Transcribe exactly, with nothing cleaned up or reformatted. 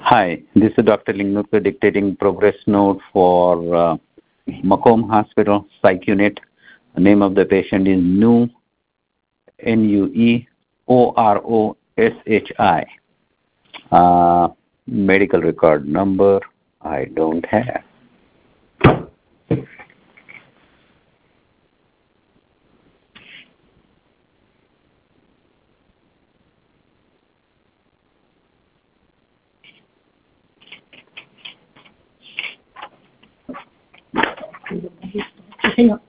Hi, this is Doctor Lingnurkar dictating progress note for uh, Macomb Hospital Psych Unit. The name of the patient is Nue, N U E O R O S H I. Uh, medical record number, I don't have. Hang on.